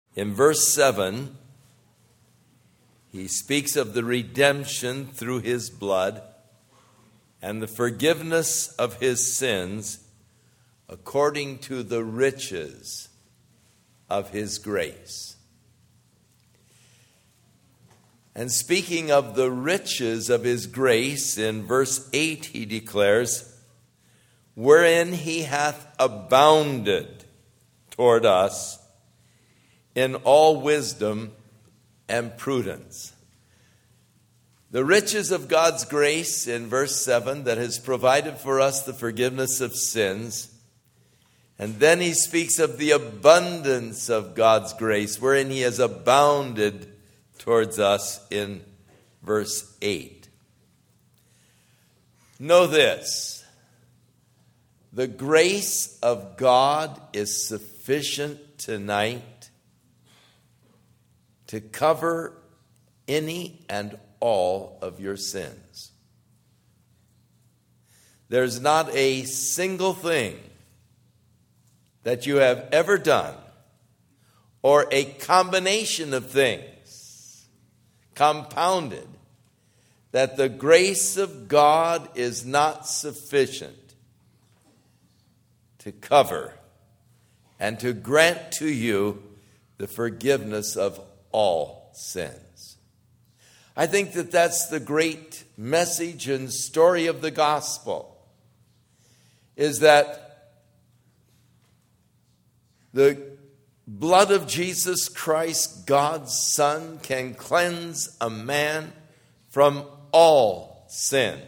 In verse 7, he speaks of the redemption through his blood and the forgiveness of his sins according to the riches of his grace. And speaking of the riches of his grace, in verse 8 he declares, wherein he hath abounded toward us in all wisdom and prudence. The riches of God's grace in verse 7 that has provided for us the forgiveness of sins. And then he speaks of the abundance of God's grace, wherein he has abounded towards us in verse 8. Know this: the grace of God is sufficient tonight to cover any and all of your sins. There's not a single thing that you have ever done, or a combination of things compounded, that the grace of God is not sufficient to cover and to grant to you the forgiveness of all sins. I think that that's the great message and story of the gospel, is that the blood of Jesus Christ, God's Son, can cleanse a man from all sin.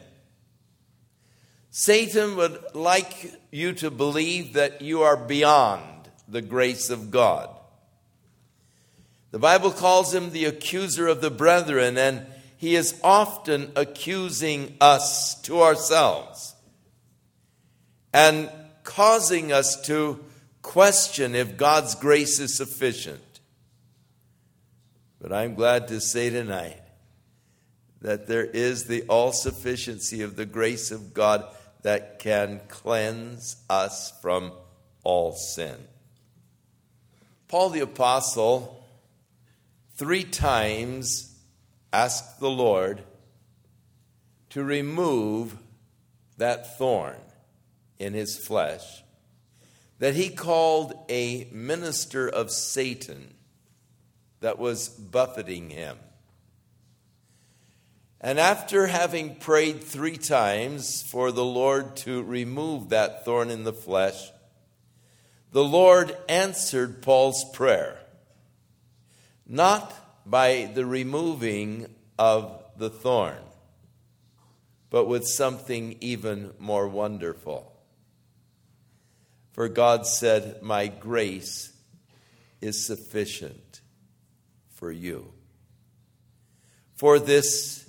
Satan would like you to believe that you are beyond the grace of God. The Bible calls him the accuser of the brethren, and he is often accusing us to ourselves and causing us to question if God's grace is sufficient. But I'm glad to say tonight that there is the all-sufficiency of the grace of God that can cleanse us from all sin. Paul the Apostle 3 times asked the Lord to remove that thorn in his flesh that he called a minister of Satan that was buffeting him. And after having prayed 3 times for the Lord to remove that thorn in the flesh, the Lord answered Paul's prayer, not by the removing of the thorn, but with something even more wonderful. For God said, my grace is sufficient for you. For this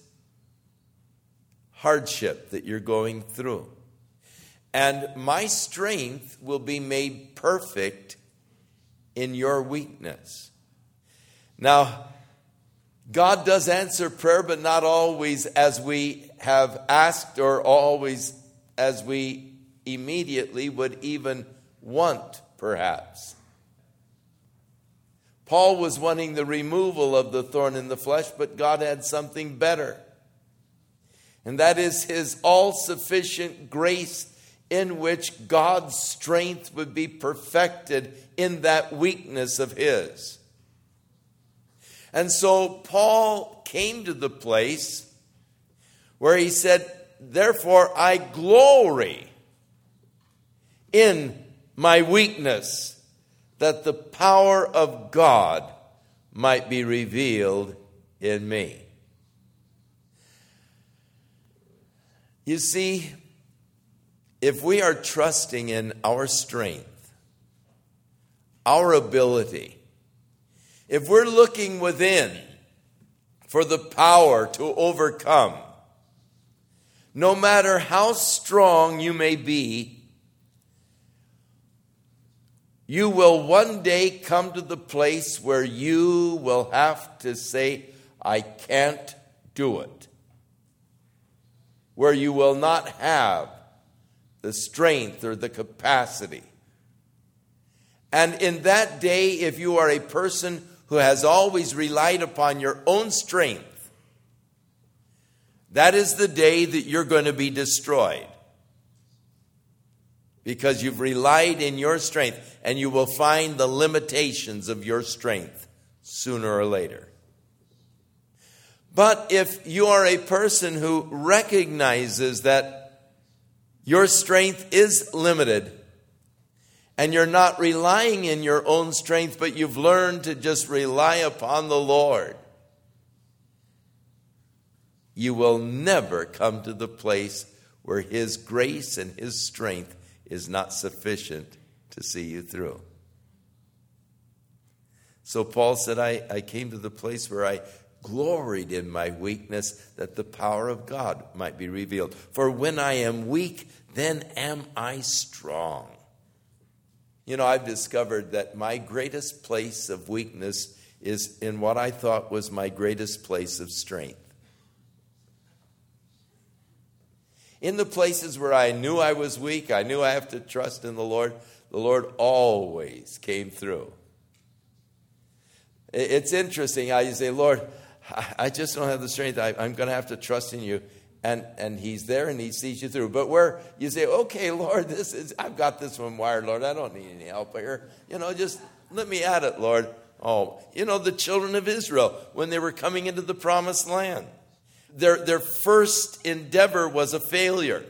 hardship that you're going through. And my strength will be made perfect in your weakness. Now, God does answer prayer, but not always as we have asked or always as we immediately would even want, perhaps. Paul was wanting the removal of the thorn in the flesh, but God had something better. And that is his all-sufficient grace, in which God's strength would be perfected in that weakness of his. And so Paul came to the place where he said, therefore I glory in my weakness, that the power of God might be revealed in me. You see, if we are trusting in our strength, our ability, if we're looking within for the power to overcome, no matter how strong you may be, you will one day come to the place where you will have to say, I can't do it. Where you will not have the strength or the capacity. And in that day, if you are a person who has always relied upon your own strength, that is the day that you're going to be destroyed. Because you've relied in your strength, and you will find the limitations of your strength sooner or later. But if you are a person who recognizes that your strength is limited, and you're not relying in your own strength, but you've learned to just rely upon the Lord, you will never come to the place where His grace and His strength is not sufficient to see you through. So Paul said, I came to the place where I gloried in my weakness, that the power of God might be revealed. For when I am weak, then am I strong. You know, I've discovered that my greatest place of weakness is in what I thought was my greatest place of strength. In the places where I knew I was weak, I knew I have to trust in the Lord always came through. It's interesting how you say, Lord, I just don't have the strength. I'm going to have to trust in you. And He's there and He sees you through. But where you say, okay, Lord, I've got this one wired, Lord. I don't need any help here. Just let me at it, Lord. Oh, the children of Israel, when they were coming into the promised land, their first endeavor was a failure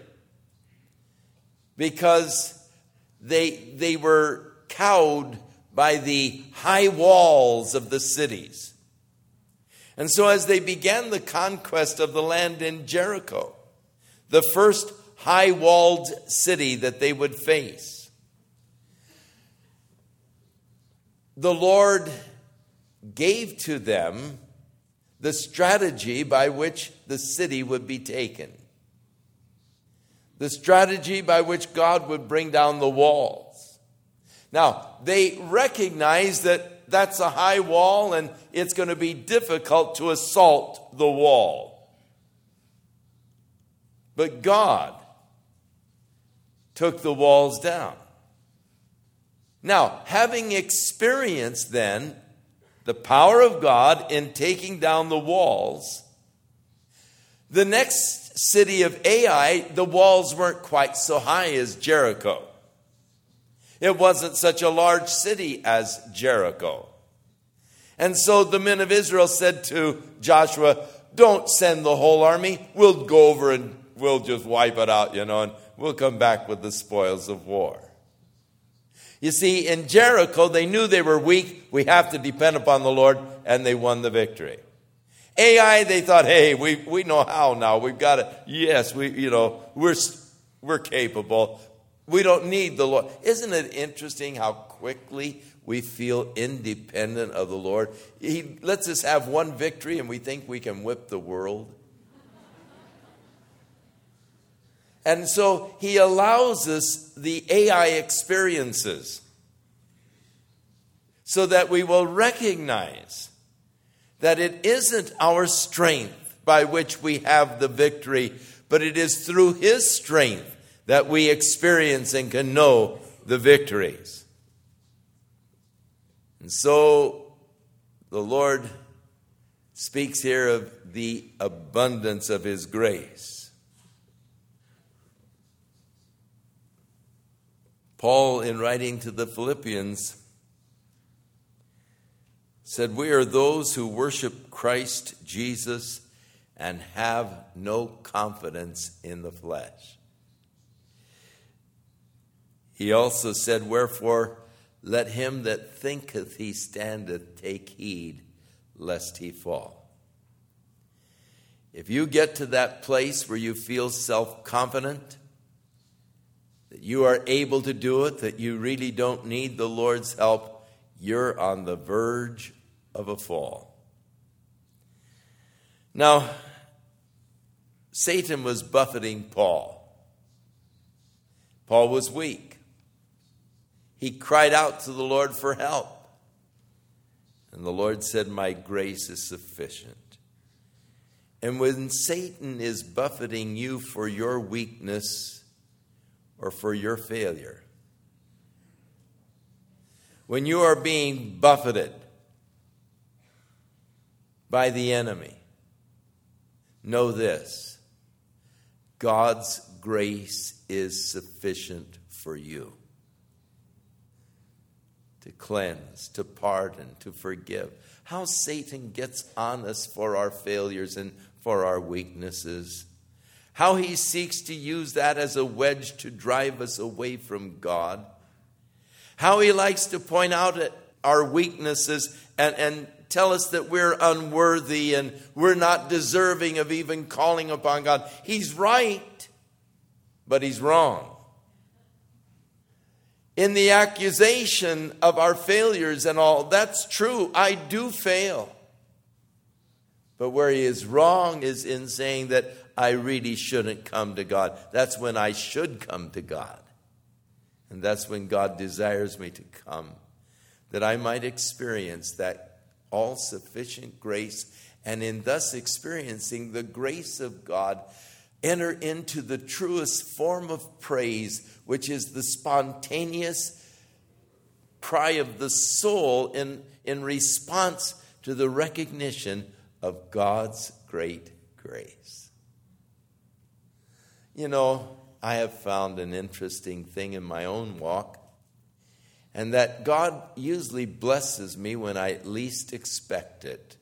because they were cowed by the high walls of the cities. And so as they began the conquest of the land in Jericho, the first high-walled city that they would face, the Lord gave to them the strategy by which the city would be taken. The strategy by which God would bring down the walls. Now, they recognized that that's a high wall and it's going to be difficult to assault the wall. But God took the walls down. Now, having experienced then the power of God in taking down the walls, the next city of Ai, the walls weren't quite so high as Jericho. It wasn't such a large city as Jericho. And so the men of Israel said to Joshua, don't send the whole army. We'll go over and we'll just wipe it out, and we'll come back with the spoils of war. You see, in Jericho, they knew they were weak. We have to depend upon the Lord, and they won the victory. Ai, they thought, hey, we know how now. We've got it. Yes, we're capable. We don't need the Lord. Isn't it interesting how quickly we feel independent of the Lord? He lets us have one victory and we think we can whip the world. And so He allows us the Ai experiences so that we will recognize that it isn't our strength by which we have the victory, but it is through His strength that we experience and can know the victories. And so the Lord speaks here of the abundance of His grace. Paul, in writing to the Philippians, said, we are those who worship Christ Jesus and have no confidence in the flesh. He also said, wherefore, let him that thinketh he standeth take heed, lest he fall. If you get to that place where you feel self-confident, that you are able to do it, that you really don't need the Lord's help, you're on the verge of a fall. Now, Satan was buffeting Paul. Paul was weak. He cried out to the Lord for help. And the Lord said, my grace is sufficient. And when Satan is buffeting you for your weakness or for your failure, when you are being buffeted by the enemy, know this: God's grace is sufficient for you to cleanse, to pardon, to forgive. How Satan gets on us for our failures and for our weaknesses. How he seeks to use that as a wedge to drive us away from God. How he likes to point out at our weaknesses and tell us that we're unworthy and we're not deserving of even calling upon God. He's right, but he's wrong. In the accusation of our failures and all, that's true. I do fail. But where he is wrong is in saying that I really shouldn't come to God. That's when I should come to God. And that's when God desires me to come, that I might experience that all-sufficient grace, and in thus experiencing the grace of God, enter into the truest form of praise, which is the spontaneous cry of the soul in response to the recognition of God's great grace. You know, I have found an interesting thing in my own walk, and that God usually blesses me when I least expect it.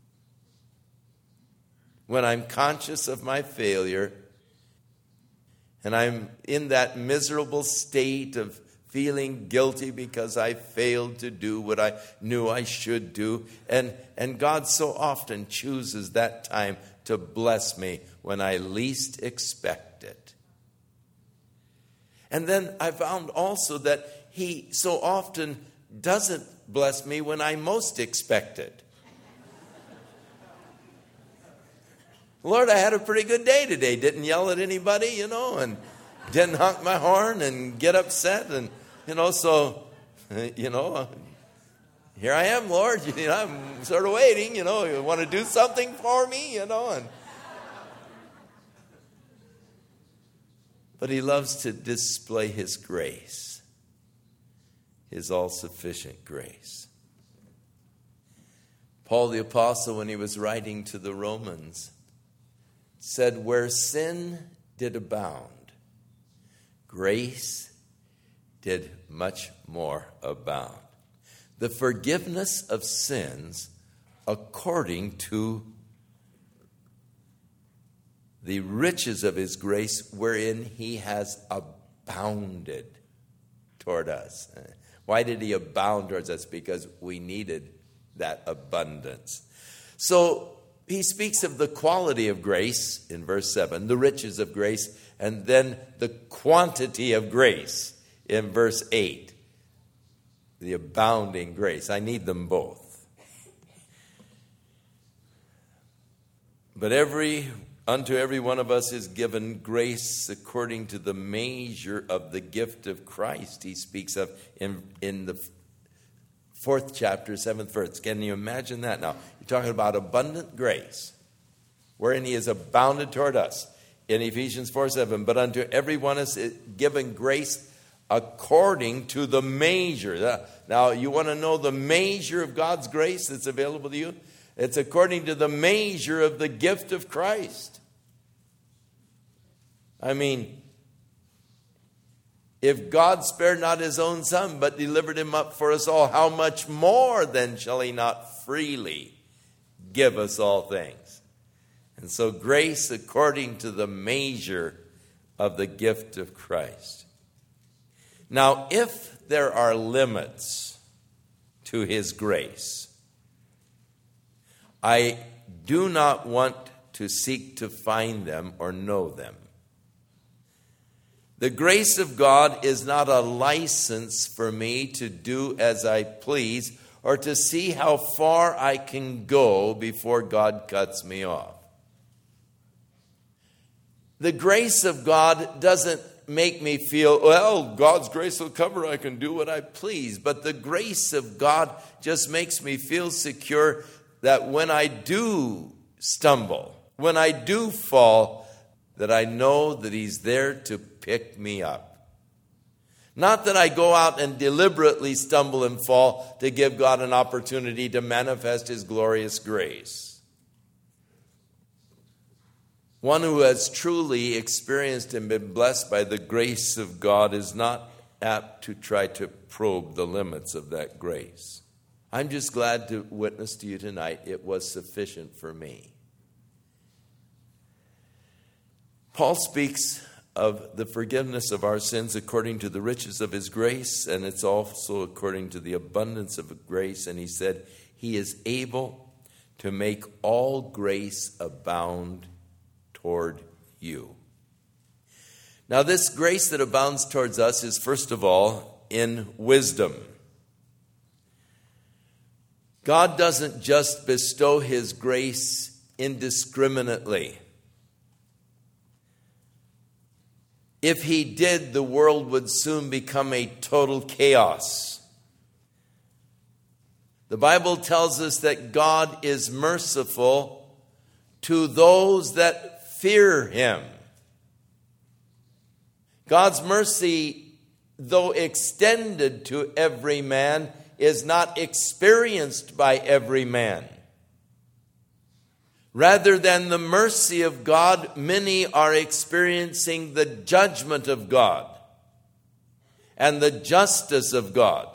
When I'm conscious of my failure, and I'm in that miserable state of feeling guilty because I failed to do what I knew I should do. And God so often chooses that time to bless me when I least expect it. And then I found also that he so often doesn't bless me when I most expect it. Lord, I had a pretty good day today. Didn't yell at anybody, and didn't honk my horn and get upset. And, so, here I am, Lord. I'm sort of waiting, you want to do something for me, But he loves to display his grace, his all-sufficient grace. Paul the Apostle, when he was writing to the Romans, said, where sin did abound, grace did much more abound. The forgiveness of sins according to the riches of his grace, wherein he has abounded toward us. Why did he abound towards us? Because we needed that abundance. So he speaks of the quality of grace in verse 7, the riches of grace, and then the quantity of grace in verse 8, the abounding grace. I need them both. But unto every one of us is given grace according to the measure of the gift of Christ, he speaks of in the 4th chapter, 7th verse. Can you imagine that now? You're talking about abundant grace, wherein he is abounded toward us. In Ephesians 4:7, but unto every one is given grace according to the measure. Now, you want to know the measure of God's grace that's available to you? It's according to the measure of the gift of Christ. I mean, if God spared not his own son, but delivered him up for us all, how much more then shall he not freely give us all things? And so grace according to the measure of the gift of Christ. Now, if there are limits to his grace, I do not want to seek to find them or know them. The grace of God is not a license for me to do as I please or to see how far I can go before God cuts me off. The grace of God doesn't make me feel, well, God's grace will cover, I can do what I please. But the grace of God just makes me feel secure that when I do stumble, when I do fall, that I know that he's there to pick me up. Not that I go out and deliberately stumble and fall to give God an opportunity to manifest his glorious grace. One who has truly experienced and been blessed by the grace of God is not apt to try to probe the limits of that grace. I'm just glad to witness to you tonight it was sufficient for me. Paul speaks of the forgiveness of our sins according to the riches of his grace, and it's also according to the abundance of grace. And he said, he is able to make all grace abound toward you. Now, this grace that abounds towards us is, first of all, in wisdom. God doesn't just bestow his grace indiscriminately. If he did, the world would soon become a total chaos. The Bible tells us that God is merciful to those that fear him. God's mercy, though extended to every man, is not experienced by every man. Rather than the mercy of God, many are experiencing the judgment of God and the justice of God.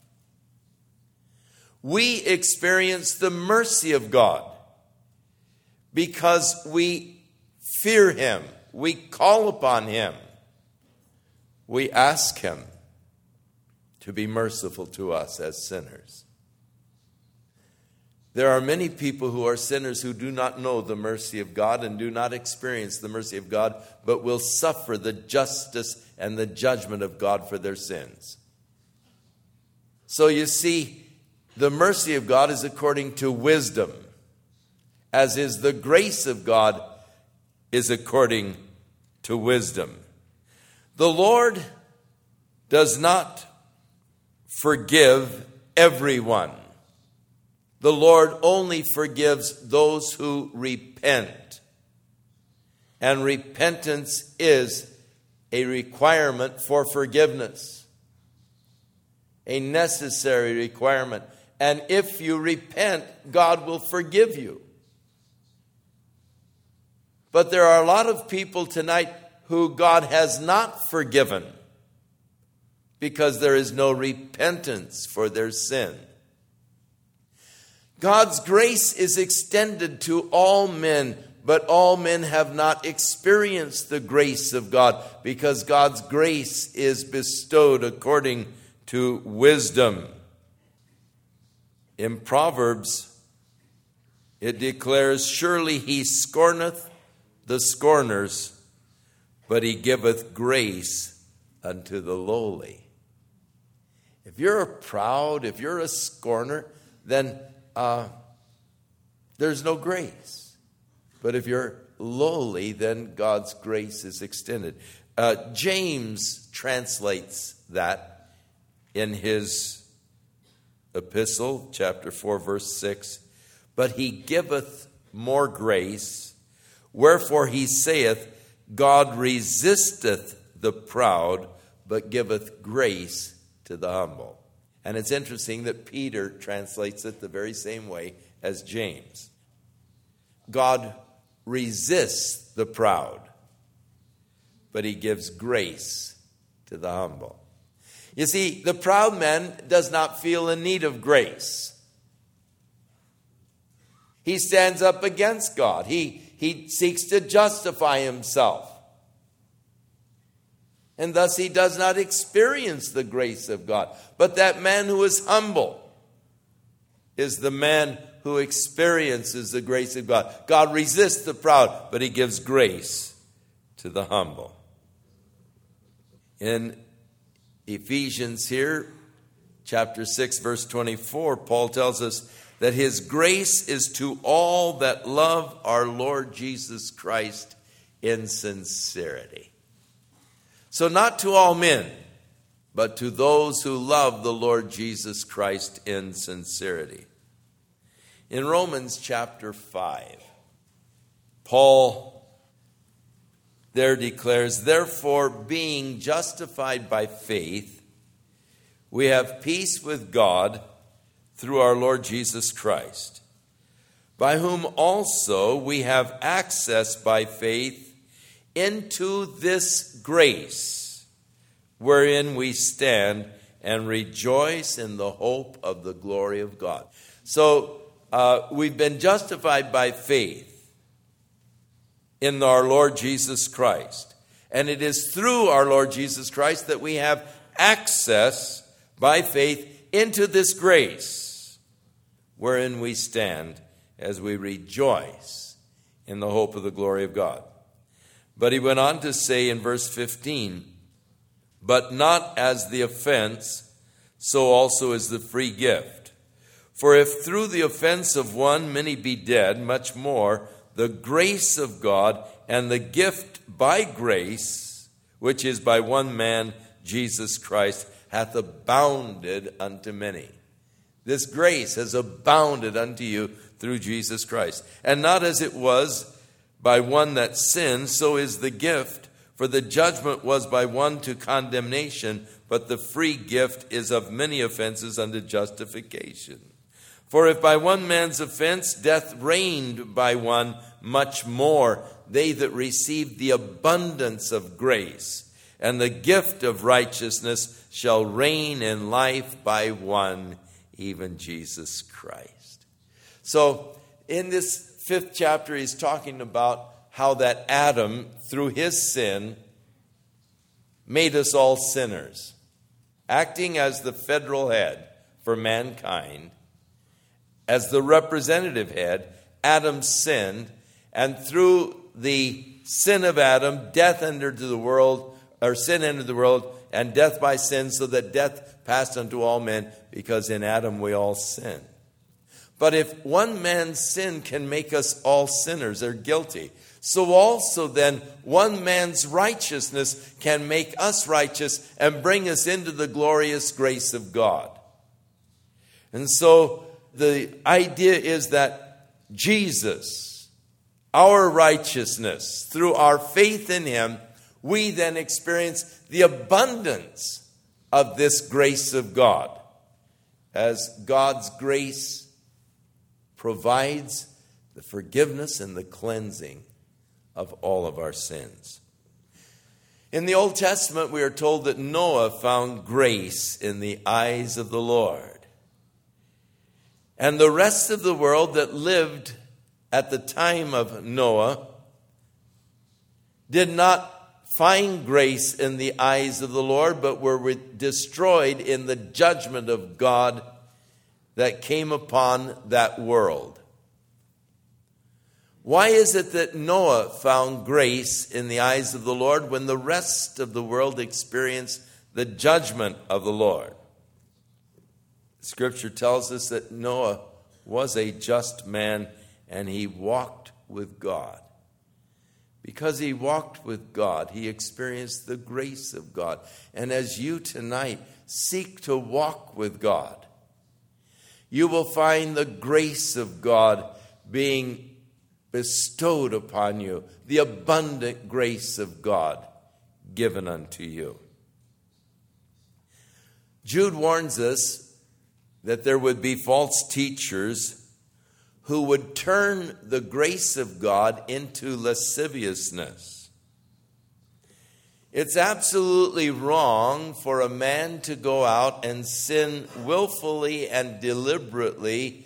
We experience the mercy of God because we fear him, we call upon him, we ask him to be merciful to us as sinners. There are many people who are sinners who do not know the mercy of God and do not experience the mercy of God, but will suffer the justice and the judgment of God for their sins. So you see, the mercy of God is according to wisdom, as is the grace of God is according to wisdom. The Lord does not forgive everyone. The Lord only forgives those who repent. And repentance is a requirement for forgiveness, a necessary requirement. And if you repent, God will forgive you. But there are a lot of people tonight who God has not forgiven because there is no repentance for their sin. God's grace is extended to all men, but all men have not experienced the grace of God because God's grace is bestowed according to wisdom. In Proverbs, it declares, surely he scorneth the scorners, but he giveth grace unto the lowly. If you're proud, if you're a scorner, then there's no grace. But if you're lowly, then God's grace is extended. James translates that in his epistle, chapter 4, verse 6. But he giveth more grace, wherefore he saith, God resisteth the proud, but giveth grace to the humble. And it's interesting that Peter translates it the very same way as James. God resists the proud, but he gives grace to the humble. You see, the proud man does not feel in need of grace. He stands up against God. He seeks to justify himself. And thus he does not experience the grace of God. But that man who is humble is the man who experiences the grace of God. God resists the proud, but he gives grace to the humble. In Ephesians here, chapter 6, verse 24, Paul tells us that his grace is to all that love our Lord Jesus Christ in sincerity. So not to all men, but to those who love the Lord Jesus Christ in sincerity. In Romans chapter 5, Paul there declares, therefore, being justified by faith, we have peace with God through our Lord Jesus Christ, by whom also we have access by faith into this grace wherein we stand and rejoice in the hope of the glory of God. So we've been justified by faith in our Lord Jesus Christ. And it is through our Lord Jesus Christ that we have access by faith into this grace wherein we stand as we rejoice in the hope of the glory of God. But he went on to say in verse 15, but not as the offense, so also is the free gift. For if through the offense of one many be dead, much more the grace of God and the gift by grace, which is by one man, Jesus Christ, hath abounded unto many. This grace has abounded unto you through Jesus Christ. And not as it was by one that sinned, so is the gift. For the judgment was by one to condemnation, but the free gift is of many offenses unto justification. For if by one man's offense death reigned by one, much more they that received the abundance of grace and the gift of righteousness shall reign in life by one, even Jesus Christ. So in this 5th chapter, he's talking about how that Adam, through his sin, made us all sinners. Acting as the federal head for mankind, as the representative head, Adam sinned, and through the sin of Adam, death entered the world, or sin entered the world, and death by sin, so that death passed unto all men, because in Adam we all sin. But if one man's sin can make us all sinners or guilty, so also then one man's righteousness can make us righteous and bring us into the glorious grace of God. And so the idea is that Jesus, our righteousness, through our faith in him, we then experience the abundance of this grace of God, as God's grace provides the forgiveness and the cleansing of all of our sins. In the Old Testament, we are told that Noah found grace in the eyes of the Lord. And the rest of the world that lived at the time of Noah did not find grace in the eyes of the Lord, but were destroyed in the judgment of God that came upon that world. Why is it that Noah found grace in the eyes of the Lord when the rest of the world experienced the judgment of the Lord? Scripture tells us that Noah was a just man and he walked with God. Because he walked with God, he experienced the grace of God. And as you tonight seek to walk with God, you will find the grace of God being bestowed upon you, the abundant grace of God given unto you. Jude warns us that there would be false teachers who would turn the grace of God into lasciviousness. It's absolutely wrong for a man to go out and sin willfully and deliberately,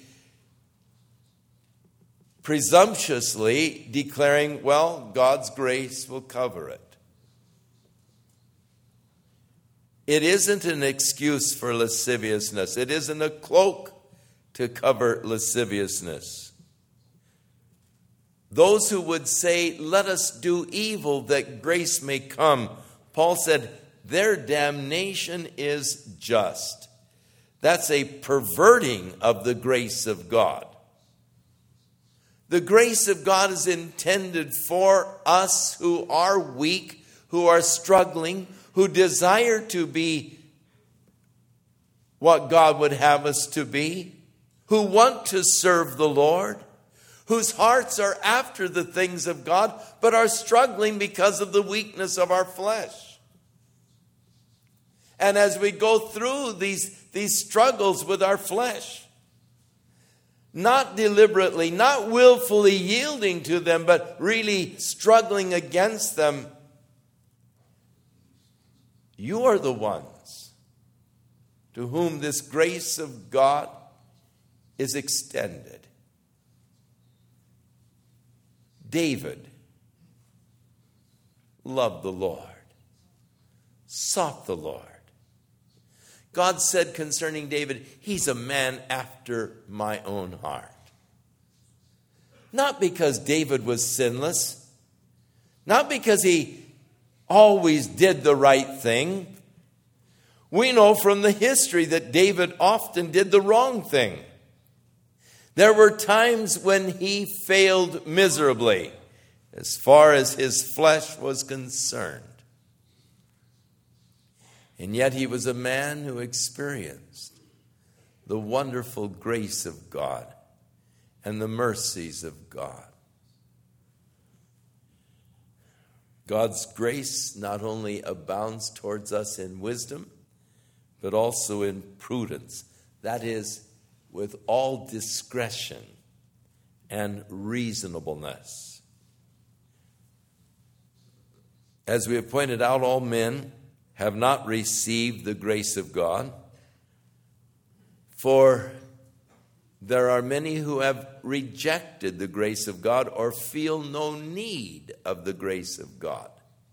presumptuously declaring, well, God's grace will cover it. It isn't an excuse for lasciviousness. It isn't a cloak to cover lasciviousness. Those who would say, let us do evil that grace may come, Paul said, their damnation is just. That's a perverting of the grace of God. The grace of God is intended for us who are weak, who are struggling, who desire to be what God would have us to be, who want to serve the Lord, whose hearts are after the things of God, but are struggling because of the weakness of our flesh. And as we go through these struggles with our flesh, not deliberately, not willfully yielding to them, but really struggling against them, you are the ones to whom this grace of God is extended. David loved the Lord, sought the Lord. God said concerning David, he's a man after my own heart. Not because David was sinless, not because he always did the right thing. We know from the history that David often did the wrong thing. There were times when he failed miserably as far as his flesh was concerned. And yet he was a man who experienced the wonderful grace of God and the mercies of God. God's grace not only abounds towards us in wisdom, but also in prudence. That is, with all discretion and reasonableness. As we have pointed out, all men have not received the grace of God, for there are many who have rejected the grace of God or feel no need of the grace of God.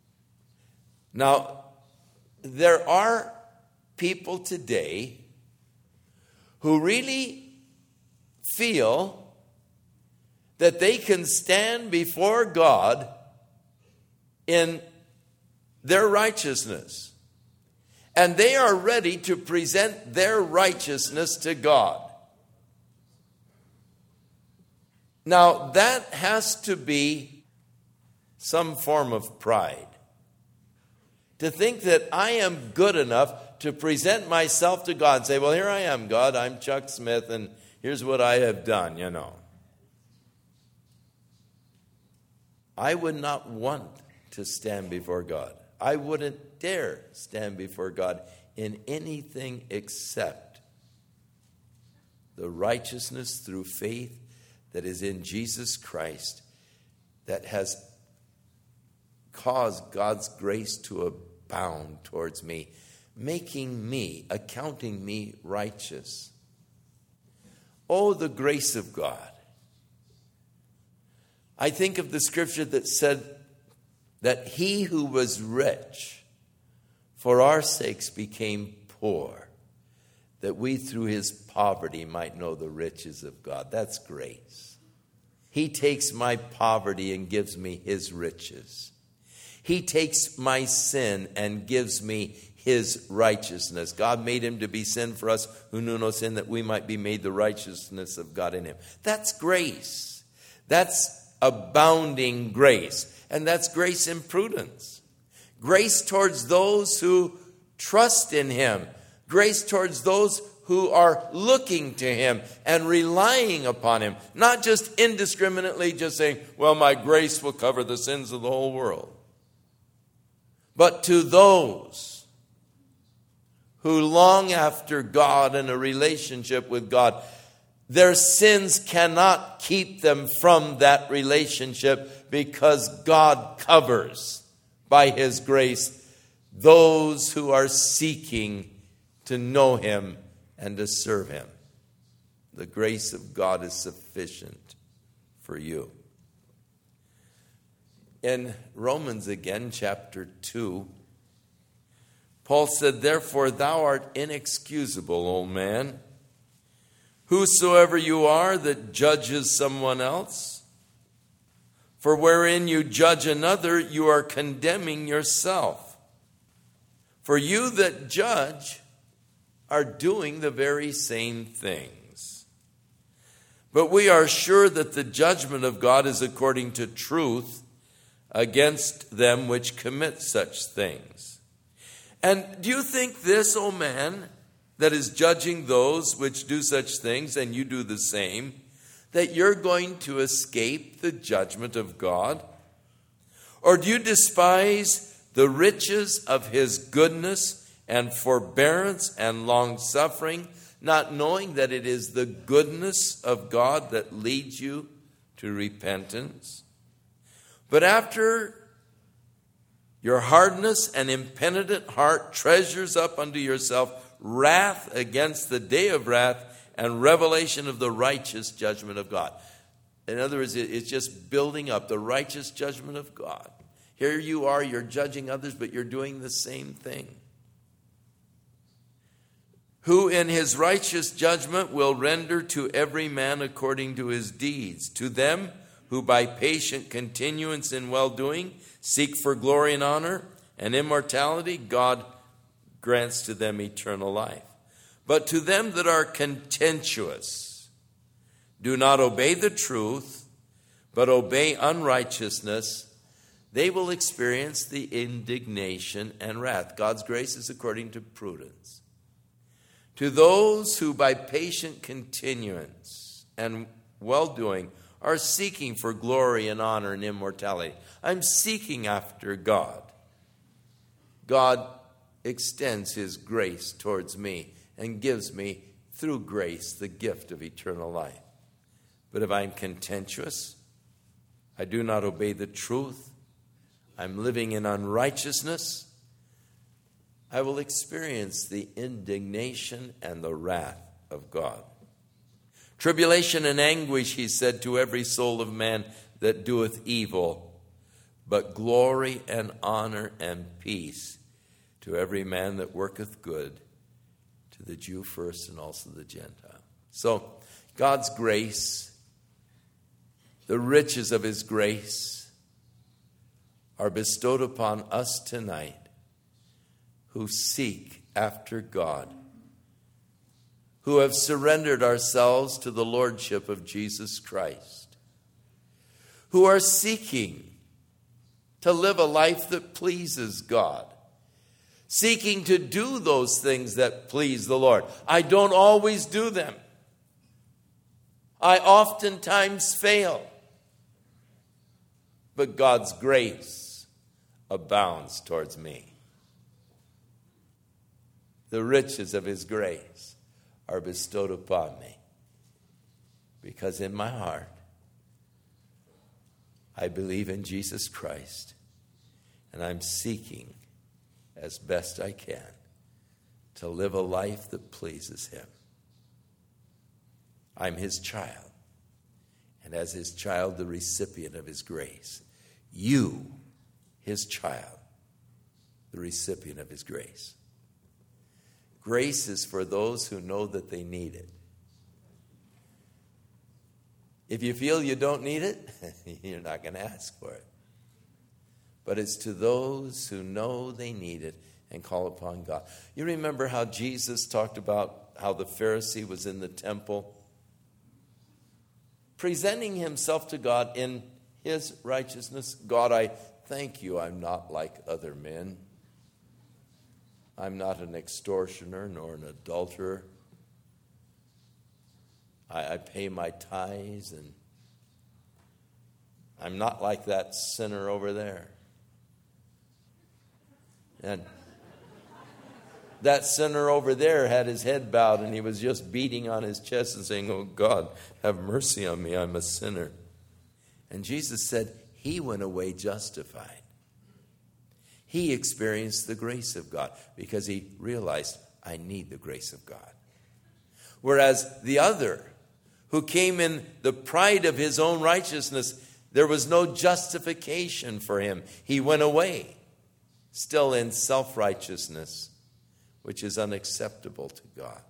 Now, there are people today who really feel that they can stand before God in their righteousness. And they are ready to present their righteousness to God. Now, that has to be some form of pride. To think that I am good enough to present myself to God and say, well, here I am, God, I'm Chuck Smith, and here's what I have done, you know. I would not want to stand before God. I wouldn't dare stand before God in anything except the righteousness through faith that is in Jesus Christ, that has caused God's grace to abound towards me, making me, accounting me righteous. Oh, the grace of God. I think of the scripture that said that he who was rich for our sakes became poor, that we through his poverty might know the riches of God. That's grace. He takes my poverty and gives me his riches. He takes my sin and gives me his righteousness. God made him to be sin for us who knew no sin, that we might be made the righteousness of God in him. That's grace. That's abounding grace. And that's grace in prudence. Grace towards those who trust in him. Grace towards those who are looking to him and relying upon him. Not just indiscriminately just saying, well, my grace will cover the sins of the whole world. But to those who long after God and a relationship with God, their sins cannot keep them from that relationship, because God covers by his grace those who are seeking to know him and to serve him. The grace of God is sufficient for you. In Romans again, chapter 2, Paul said, therefore thou art inexcusable, O man, whosoever you are that judges someone else. For wherein you judge another, you are condemning yourself. For you that judge are doing the very same things. But we are sure that the judgment of God is according to truth against them which commit such things. And do you think this, O man, that is judging those which do such things, and you do the same, that you're going to escape the judgment of God? Or do you despise the riches of his goodness and forbearance and long-suffering, not knowing that it is the goodness of God that leads you to repentance? But after your hardness and impenitent heart treasures up unto yourself wrath against the day of wrath and revelation of the righteous judgment of God. In other words, it's just building up the righteous judgment of God. Here you are, you're judging others, but you're doing the same thing. Who in his righteous judgment will render to every man according to his deeds. To them who by patient continuance in well-doing seek for glory and honor and immortality, God grants to them eternal life. But to them that are contentious, do not obey the truth, but obey unrighteousness, they will experience the indignation and wrath. God's grace is according to prudence. To those who by patient continuance and well-doing are seeking for glory and honor and immortality. I'm seeking after God. God extends his grace towards me and gives me, through grace, the gift of eternal life. But if I'm contentious, I do not obey the truth, I'm living in unrighteousness, I will experience the indignation and the wrath of God. Tribulation and anguish, he said, to every soul of man that doeth evil, but glory and honor and peace to every man that worketh good, to the Jew first and also the Gentile. So, God's grace, the riches of his grace, are bestowed upon us tonight who seek after God, who have surrendered ourselves to the lordship of Jesus Christ, who are seeking to live a life that pleases God, seeking to do those things that please the Lord. I don't always do them. I oftentimes fail. But God's grace abounds towards me. The riches of his grace are bestowed upon me, because in my heart I believe in Jesus Christ, and I'm seeking as best I can to live a life that pleases him. I'm his child, and as his child, the recipient of his grace. You, his child, the recipient of his grace. Grace is for those who know that they need it. If you feel you don't need it, you're not going to ask for it. But it's to those who know they need it and call upon God. You remember how Jesus talked about how the Pharisee was in the temple, presenting himself to God in his righteousness. God, I thank you I'm not like other men. I'm not an extortioner nor an adulterer. I pay my tithes, and I'm not like that sinner over there. And that sinner over there had his head bowed, and he was just beating on his chest and saying, "Oh God, have mercy on me, I'm a sinner." And Jesus said he went away justified. He experienced the grace of God because he realized, I need the grace of God. Whereas the other, who came in the pride of his own righteousness, there was no justification for him. He went away, still in self-righteousness, which is unacceptable to God.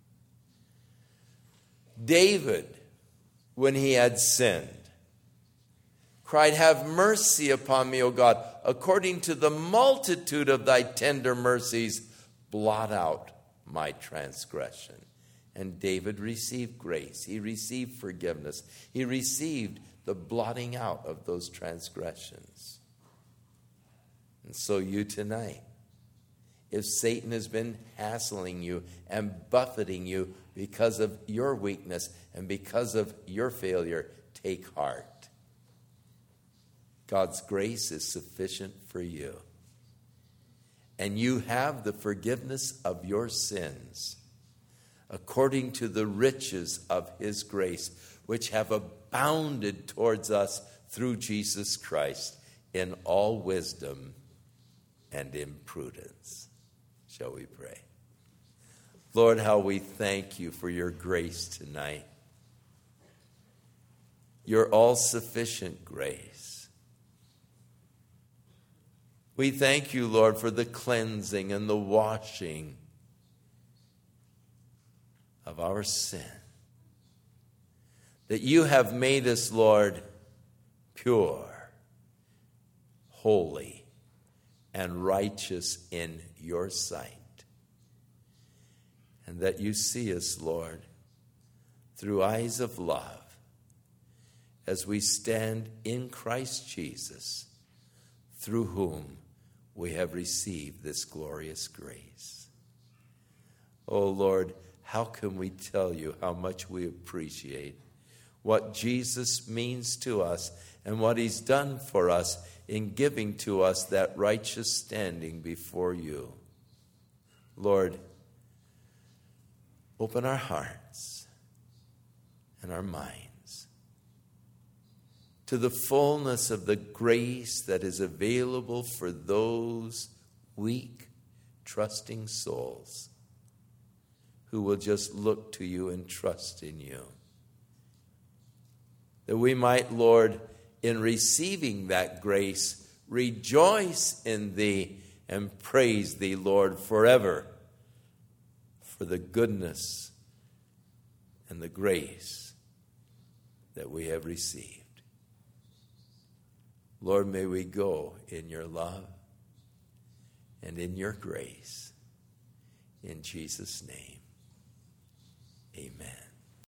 David, when he had sinned, cried, "Have mercy upon me, O God, according to the multitude of thy tender mercies, blot out my transgression." And David received grace. He received forgiveness. He received the blotting out of those transgressions. And so you tonight, if Satan has been hassling you and buffeting you because of your weakness and because of your failure, take heart. God's grace is sufficient for you. And you have the forgiveness of your sins according to the riches of his grace, which have abounded towards us through Jesus Christ in all wisdom and in prudence. Shall we pray? Lord, how we thank you for your grace tonight. Your all-sufficient grace. We thank you, Lord, for the cleansing and the washing of our sin. That you have made us, Lord, pure, holy, and righteous in your sight. And that you see us, Lord, through eyes of love as we stand in Christ Jesus, through whom we have received this glorious grace. Oh, Lord, how can we tell you how much we appreciate what Jesus means to us and what he's done for us in giving to us that righteous standing before you. Lord, open our hearts and our minds to the fullness of the grace that is available for those weak, trusting souls who will just look to you and trust in you. That we might, Lord, in receiving that grace, rejoice in thee and praise thee, Lord, forever for the goodness and the grace that we have received. Lord, may we go in your love and in your grace. In Jesus' name, amen.